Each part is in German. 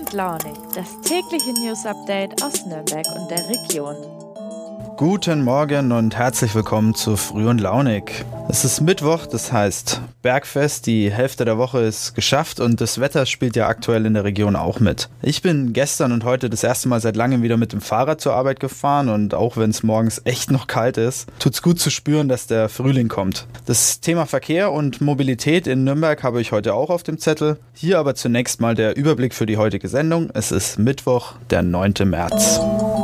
und Launig, das tägliche News-Update aus Nürnberg und der Region. Guten Morgen und herzlich willkommen zu Früh und Launig. Es ist Mittwoch, das heißt Bergfest, die Hälfte der Woche ist geschafft und das Wetter spielt ja aktuell in der Region auch mit. Ich bin gestern und heute das erste Mal seit langem wieder mit dem Fahrrad zur Arbeit gefahren und auch wenn es morgens echt noch kalt ist, tut's gut zu spüren, dass der Frühling kommt. Das Thema Verkehr und Mobilität in Nürnberg habe ich heute auch auf dem Zettel. Hier aber zunächst mal der Überblick für die heutige Sendung. Es ist Mittwoch, der 9. März.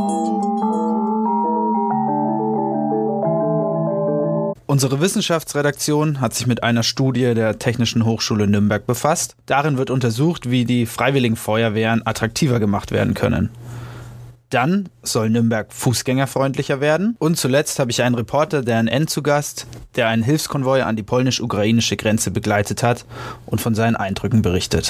Unsere Wissenschaftsredaktion hat sich mit einer Studie der Technischen Hochschule Nürnberg befasst. Darin wird untersucht, wie die Freiwilligen Feuerwehren attraktiver gemacht werden können. Dann soll Nürnberg fußgängerfreundlicher werden. Und zuletzt habe ich einen Reporter der NN zu Gast, der einen Hilfskonvoi an die polnisch-ukrainische Grenze begleitet hat und von seinen Eindrücken berichtet.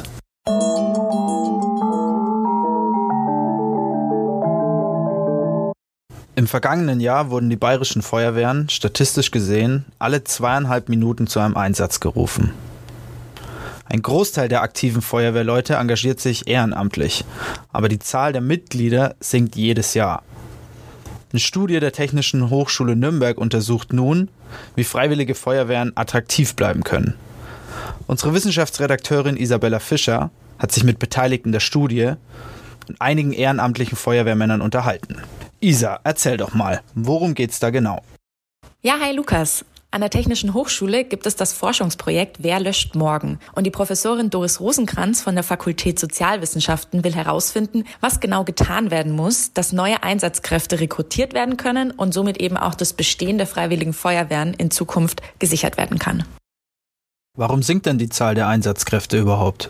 Im vergangenen Jahr wurden die bayerischen Feuerwehren, statistisch gesehen, alle 2,5 Minuten zu einem Einsatz gerufen. Ein Großteil der aktiven Feuerwehrleute engagiert sich ehrenamtlich, aber die Zahl der Mitglieder sinkt jedes Jahr. Eine Studie der Technischen Hochschule Nürnberg untersucht nun, wie Freiwillige Feuerwehren attraktiv bleiben können. Unsere Wissenschaftsredakteurin Isabella Fischer hat sich mit Beteiligten der Studie und einigen ehrenamtlichen Feuerwehrmännern unterhalten. Isa, erzähl doch mal, worum geht's da genau? Ja, hi Lukas. An der Technischen Hochschule gibt es das Forschungsprojekt Wer löscht morgen? Und die Professorin Doris Rosenkranz von der Fakultät Sozialwissenschaften will herausfinden, was genau getan werden muss, dass neue Einsatzkräfte rekrutiert werden können und somit eben auch das Bestehen der Freiwilligen Feuerwehren in Zukunft gesichert werden kann. Warum sinkt denn die Zahl der Einsatzkräfte überhaupt?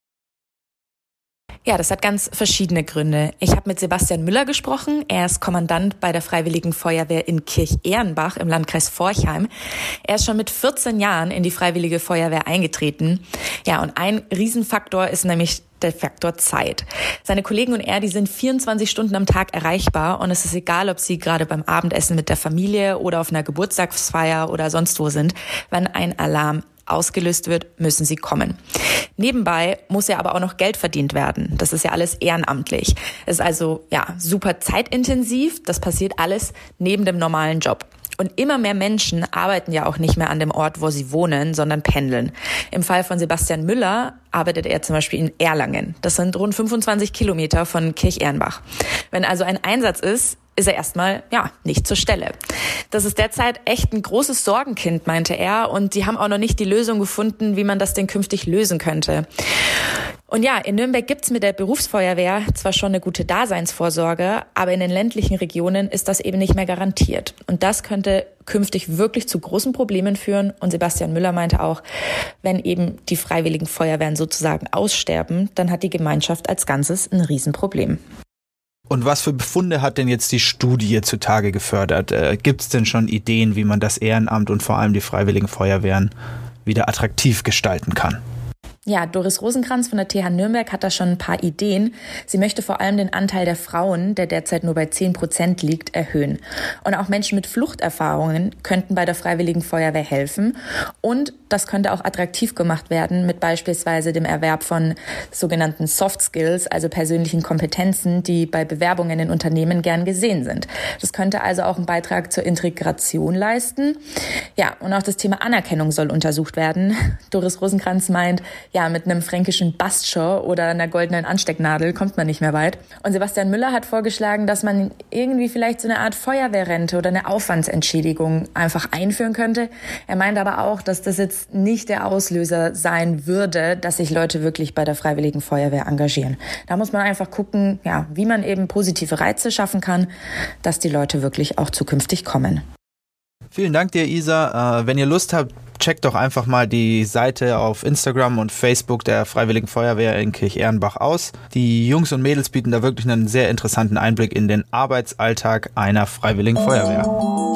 Ja, das hat ganz verschiedene Gründe. Ich habe mit Sebastian Müller gesprochen. Er ist Kommandant bei der Freiwilligen Feuerwehr in Kirch-Ehrenbach im Landkreis Forchheim. Er ist schon mit 14 Jahren in die Freiwillige Feuerwehr eingetreten. Ja, und ein Riesenfaktor ist nämlich der Faktor Zeit. Seine Kollegen und er, die sind 24 Stunden am Tag erreichbar und es ist egal, ob sie gerade beim Abendessen mit der Familie oder auf einer Geburtstagsfeier oder sonst wo sind. Wenn ein Alarm ausgelöst wird, müssen sie kommen. Nebenbei muss ja aber auch noch Geld verdient werden. Das ist ja alles ehrenamtlich. Es ist also super zeitintensiv. Das passiert alles neben dem normalen Job. Und immer mehr Menschen arbeiten ja auch nicht mehr an dem Ort, wo sie wohnen, sondern pendeln. Im Fall von Sebastian Müller arbeitet er zum Beispiel in Erlangen. Das sind rund 25 Kilometer von Kirch-Ehrenbach. Wenn also ein Einsatz ist er erstmal, nicht zur Stelle. Das ist derzeit echt ein großes Sorgenkind, meinte er. Und die haben auch noch nicht die Lösung gefunden, wie man das denn künftig lösen könnte. Und ja, in Nürnberg gibt's mit der Berufsfeuerwehr zwar schon eine gute Daseinsvorsorge, aber in den ländlichen Regionen ist das eben nicht mehr garantiert. Und das könnte künftig wirklich zu großen Problemen führen. Und Sebastian Müller meinte auch, wenn eben die Freiwilligen Feuerwehren sozusagen aussterben, dann hat die Gemeinschaft als Ganzes ein Riesenproblem. Und was für Befunde hat denn jetzt die Studie zutage gefördert? Gibt es denn schon Ideen, wie man das Ehrenamt und vor allem die Freiwilligen Feuerwehren wieder attraktiv gestalten kann? Ja, Doris Rosenkranz von der TH Nürnberg hat da schon ein paar Ideen. Sie möchte vor allem den Anteil der Frauen, der derzeit nur bei 10% liegt, erhöhen. Und auch Menschen mit Fluchterfahrungen könnten bei der Freiwilligen Feuerwehr helfen. Und das könnte auch attraktiv gemacht werden mit beispielsweise dem Erwerb von sogenannten Soft Skills, also persönlichen Kompetenzen, die bei Bewerbungen in Unternehmen gern gesehen sind. Das könnte also auch einen Beitrag zur Integration leisten. Ja, und auch das Thema Anerkennung soll untersucht werden. Doris Rosenkranz meint, mit einem fränkischen Bastschor oder einer goldenen Anstecknadel kommt man nicht mehr weit. Und Sebastian Müller hat vorgeschlagen, dass man irgendwie vielleicht so eine Art Feuerwehrrente oder eine Aufwandsentschädigung einfach einführen könnte. Er meint aber auch, dass das jetzt nicht der Auslöser sein würde, dass sich Leute wirklich bei der Freiwilligen Feuerwehr engagieren. Da muss man einfach gucken, wie man eben positive Reize schaffen kann, dass die Leute wirklich auch zukünftig kommen. Vielen Dank dir, Isa. Wenn ihr Lust habt, checkt doch einfach mal die Seite auf Instagram und Facebook der Freiwilligen Feuerwehr in Kirch-Ehrenbach aus. Die Jungs und Mädels bieten da wirklich einen sehr interessanten Einblick in den Arbeitsalltag einer Freiwilligen Feuerwehr.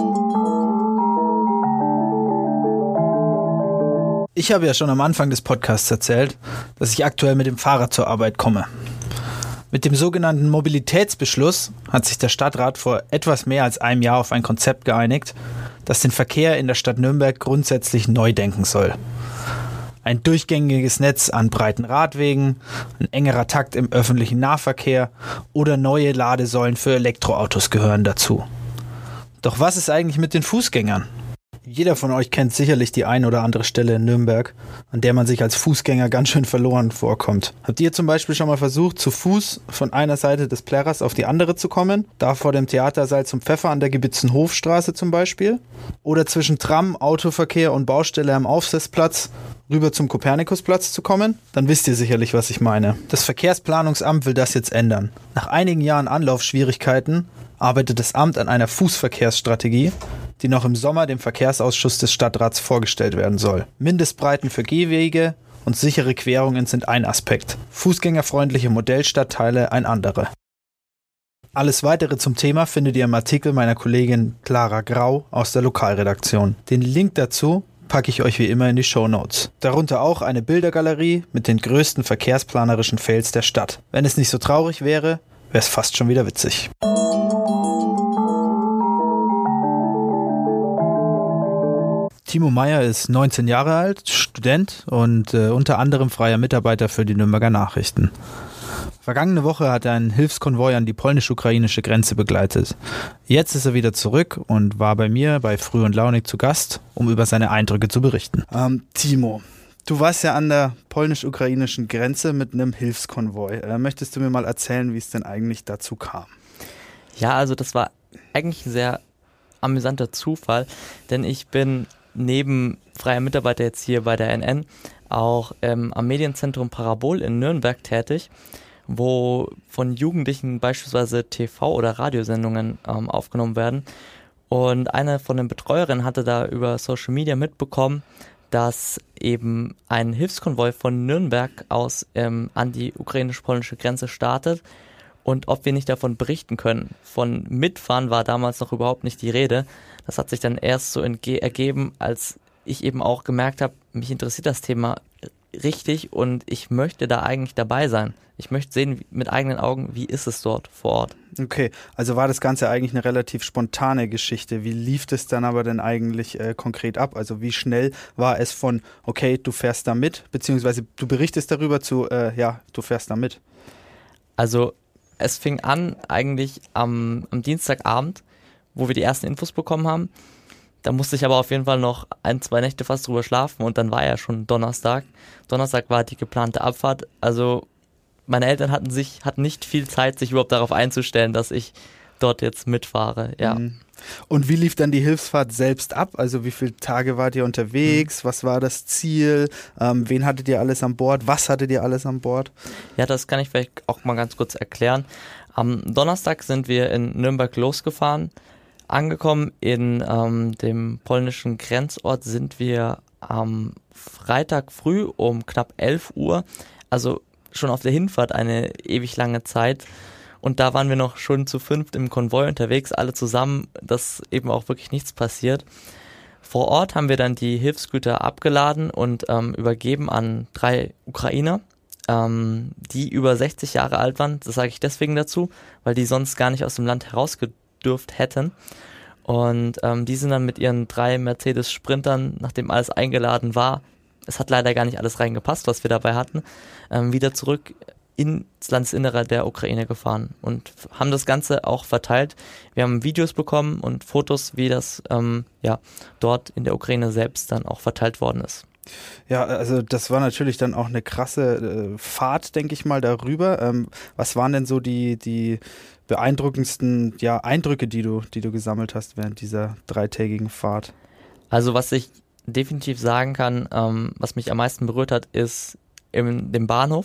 Ich habe ja schon am Anfang des Podcasts erzählt, dass ich aktuell mit dem Fahrrad zur Arbeit komme. Mit dem sogenannten Mobilitätsbeschluss hat sich der Stadtrat vor etwas mehr als einem Jahr auf ein Konzept geeinigt, das den Verkehr in der Stadt Nürnberg grundsätzlich neu denken soll. Ein durchgängiges Netz an breiten Radwegen, ein engerer Takt im öffentlichen Nahverkehr oder neue Ladesäulen für Elektroautos gehören dazu. Doch was ist eigentlich mit den Fußgängern? Jeder von euch kennt sicherlich die ein oder andere Stelle in Nürnberg, an der man sich als Fußgänger ganz schön verloren vorkommt. Habt ihr zum Beispiel schon mal versucht, zu Fuß von einer Seite des Plärrers auf die andere zu kommen? Da vor dem Theatersaal zum Pfeffer an der Gebitzenhofstraße zum Beispiel? Oder zwischen Tram, Autoverkehr und Baustelle am Aufsetzplatz rüber zum Kopernikusplatz zu kommen? Dann wisst ihr sicherlich, was ich meine. Das Verkehrsplanungsamt will das jetzt ändern. Nach einigen Jahren Anlaufschwierigkeiten arbeitet das Amt an einer Fußverkehrsstrategie, die noch im Sommer dem Verkehrsausschuss des Stadtrats vorgestellt werden soll. Mindestbreiten für Gehwege und sichere Querungen sind ein Aspekt, fußgängerfreundliche Modellstadtteile ein anderer. Alles Weitere zum Thema findet ihr im Artikel meiner Kollegin Clara Grau aus der Lokalredaktion. Den Link dazu packe ich euch wie immer in die Shownotes. Darunter auch eine Bildergalerie mit den größten verkehrsplanerischen Fails der Stadt. Wenn es nicht so traurig wäre, wäre es fast schon wieder witzig. Timo Meyer ist 19 Jahre alt, Student und unter anderem freier Mitarbeiter für die Nürnberger Nachrichten. Vergangene Woche hat er einen Hilfskonvoi an die polnisch-ukrainische Grenze begleitet. Jetzt ist er wieder zurück und war bei mir bei Früh und Launig zu Gast, um über seine Eindrücke zu berichten. Timo, du warst ja an der polnisch-ukrainischen Grenze mit einem Hilfskonvoi. Möchtest du mir mal erzählen, wie es denn eigentlich dazu kam? Ja, also das war eigentlich ein sehr amüsanter Zufall, denn ich bin neben freier Mitarbeiter jetzt hier bei der NN auch am Medienzentrum Parabol in Nürnberg tätig, wo von Jugendlichen beispielsweise TV- oder Radiosendungen aufgenommen werden. Und eine von den Betreuerinnen hatte da über Social Media mitbekommen, dass eben ein Hilfskonvoi von Nürnberg aus an die ukrainisch-polnische Grenze startet und ob wir nicht davon berichten können. Von Mitfahren war damals noch überhaupt nicht die Rede. Das hat sich dann erst so ergeben, als ich eben auch gemerkt habe, mich interessiert das Thema richtig und ich möchte da eigentlich dabei sein. Ich möchte sehen mit eigenen Augen, wie ist es dort vor Ort. Okay, also war das Ganze eigentlich eine relativ spontane Geschichte. Wie lief das dann aber denn eigentlich konkret ab? Also wie schnell war es von, okay, du fährst da mit, beziehungsweise du berichtest darüber zu, ja, du fährst da mit? Also es fing an eigentlich am Dienstagabend, wo wir die ersten Infos bekommen haben. Da musste ich aber auf jeden Fall noch 1-2 Nächte fast drüber schlafen und dann war ja schon Donnerstag. Donnerstag war die geplante Abfahrt. Also meine Eltern hatten nicht viel Zeit, sich überhaupt darauf einzustellen, dass ich dort jetzt mitfahre. Ja. Und wie lief dann die Hilfsfahrt selbst ab? Also wie viele Tage wart ihr unterwegs? Was war das Ziel? Wen hattet ihr alles an Bord? Was hattet ihr alles an Bord? Ja, das kann ich vielleicht auch mal ganz kurz erklären. Am Donnerstag sind wir in Nürnberg losgefahren. Angekommen in dem polnischen Grenzort sind wir am Freitag früh um knapp 11 Uhr, also schon auf der Hinfahrt eine ewig lange Zeit. Und da waren wir noch schon zu 5 im Konvoi unterwegs, alle zusammen, dass eben auch wirklich nichts passiert. Vor Ort haben wir dann die Hilfsgüter abgeladen und übergeben an 3 Ukrainer, die über 60 Jahre alt waren. Das sage ich deswegen dazu, weil die sonst gar nicht aus dem Land herausgedürft hätten. Und die sind dann mit ihren 3 Mercedes-Sprintern, nachdem alles eingeladen war, es hat leider gar nicht alles reingepasst, was wir dabei hatten, wieder zurück ins Landesinnere der Ukraine gefahren und haben das Ganze auch verteilt. Wir haben Videos bekommen und Fotos, wie das dort in der Ukraine selbst dann auch verteilt worden ist. Ja, also das war natürlich dann auch eine krasse Fahrt, denke ich mal, darüber. Was waren denn so die beeindruckendsten Eindrücke, die du gesammelt hast während dieser 3-tägigen Fahrt? Also was ich definitiv sagen kann, was mich am meisten berührt hat, ist in dem Bahnhof,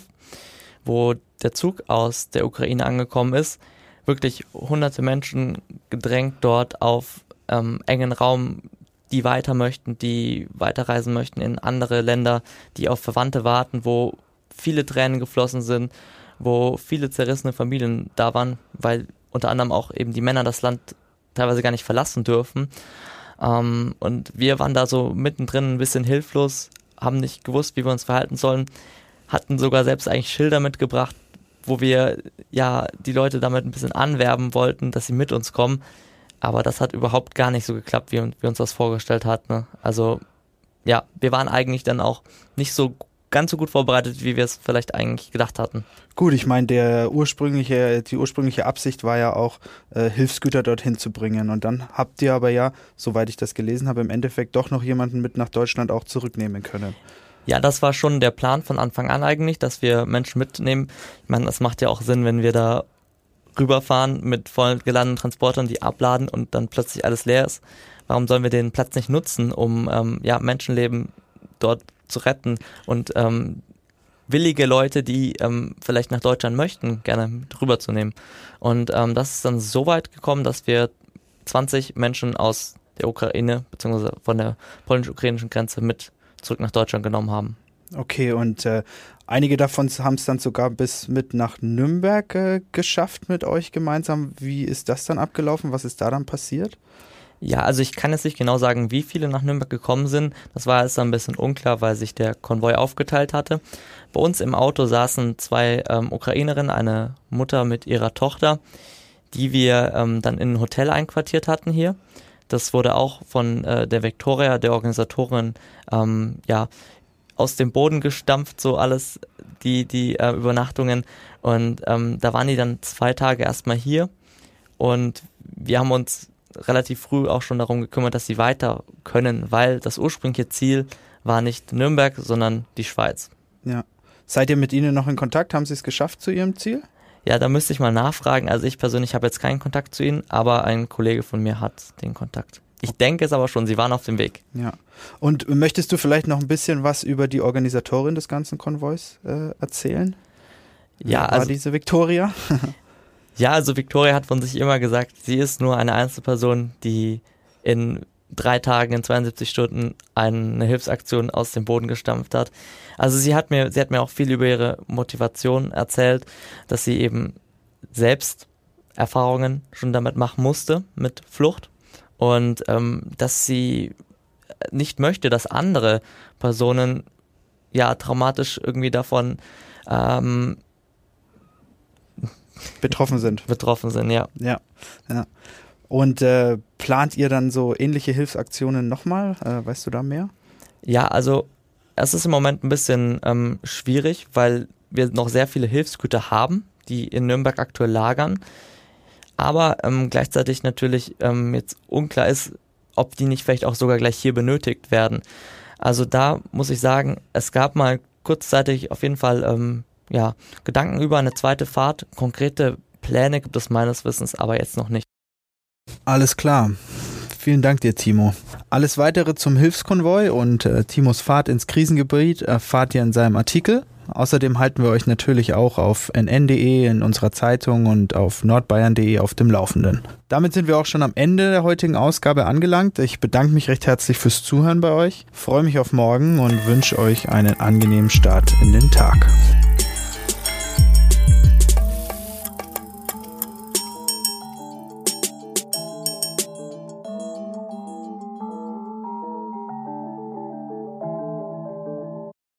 wo der Zug aus der Ukraine angekommen ist. Wirklich hunderte Menschen gedrängt dort auf engen Raum, die weiter möchten, die weiterreisen möchten in andere Länder, die auf Verwandte warten, wo viele Tränen geflossen sind, wo viele zerrissene Familien da waren, weil unter anderem auch eben die Männer das Land teilweise gar nicht verlassen dürfen. Und wir waren da so mittendrin ein bisschen hilflos, haben nicht gewusst, wie wir uns verhalten sollen, hatten sogar selbst eigentlich Schilder mitgebracht, wo wir ja die Leute damit ein bisschen anwerben wollten, dass sie mit uns kommen. Aber das hat überhaupt gar nicht so geklappt, wie wir uns das vorgestellt hatten. Also ja, wir waren eigentlich dann auch nicht so ganz so gut vorbereitet, wie wir es vielleicht eigentlich gedacht hatten. Gut, ich meine, die ursprüngliche Absicht war ja auch, Hilfsgüter dorthin zu bringen. Und dann habt ihr aber ja, soweit ich das gelesen habe, im Endeffekt doch noch jemanden mit nach Deutschland auch zurücknehmen können. Ja, das war schon der Plan von Anfang an eigentlich, dass wir Menschen mitnehmen. Ich meine, das macht ja auch Sinn, wenn wir da rüberfahren mit voll geladenen Transportern, die abladen und dann plötzlich alles leer ist. Warum sollen wir den Platz nicht nutzen, um Menschenleben dort zu retten und willige Leute, die vielleicht nach Deutschland möchten, gerne mit rüberzunehmen. Und das ist dann so weit gekommen, dass wir 20 Menschen aus der Ukraine bzw. von der polnisch-ukrainischen Grenze mit zurück nach Deutschland genommen haben. Okay, und einige davon haben es dann sogar bis mit nach Nürnberg geschafft mit euch gemeinsam. Wie ist das dann abgelaufen? Was ist da dann passiert? Ja, also ich kann jetzt nicht genau sagen, wie viele nach Nürnberg gekommen sind. Das war jetzt ein bisschen unklar, weil sich der Konvoi aufgeteilt hatte. Bei uns im Auto saßen 2 Ukrainerinnen, eine Mutter mit ihrer Tochter, die wir dann in ein Hotel einquartiert hatten hier. Das wurde auch von der Victoria, der Organisatorin, aus dem Boden gestampft, so alles, die Übernachtungen. Und da waren die dann 2 Tage erstmal hier. Und wir haben uns relativ früh auch schon darum gekümmert, dass sie weiter können, weil das ursprüngliche Ziel war nicht Nürnberg, sondern die Schweiz. Ja. Seid ihr mit ihnen noch in Kontakt? Haben sie es geschafft zu ihrem Ziel? Ja, da müsste ich mal nachfragen. Also ich persönlich habe jetzt keinen Kontakt zu ihnen, aber ein Kollege von mir hat den Kontakt. Ich denke es aber schon, sie waren auf dem Weg. Ja. Und möchtest du vielleicht noch ein bisschen was über die Organisatorin des ganzen Konvois erzählen? Ja, war diese Victoria? Ja, also Victoria hat von sich immer gesagt, sie ist nur eine Einzelperson, die in 3 Tagen, in 72 Stunden eine Hilfsaktion aus dem Boden gestampft hat. Also sie hat mir auch viel über ihre Motivation erzählt, dass sie eben selbst Erfahrungen schon damit machen musste, mit Flucht. Und dass sie nicht möchte, dass andere Personen traumatisch irgendwie davon betroffen sind. Ja. Ja. Und plant ihr dann so ähnliche Hilfsaktionen nochmal? Weißt du da mehr? Ja, also es ist im Moment ein bisschen schwierig, weil wir noch sehr viele Hilfsgüter haben, die in Nürnberg aktuell lagern. Aber gleichzeitig natürlich jetzt unklar ist, ob die nicht vielleicht auch sogar gleich hier benötigt werden. Also da muss ich sagen, es gab mal kurzzeitig auf jeden Fall Gedanken über eine zweite Fahrt. Konkrete Pläne gibt es meines Wissens aber jetzt noch nicht. Alles klar. Vielen Dank dir, Timo. Alles Weitere zum Hilfskonvoi und Timos Fahrt ins Krisengebiet erfahrt ihr in seinem Artikel. Außerdem halten wir euch natürlich auch auf nn.de, in unserer Zeitung und auf nordbayern.de auf dem Laufenden. Damit sind wir auch schon am Ende der heutigen Ausgabe angelangt. Ich bedanke mich recht herzlich fürs Zuhören bei euch, freue mich auf morgen und wünsche euch einen angenehmen Start in den Tag.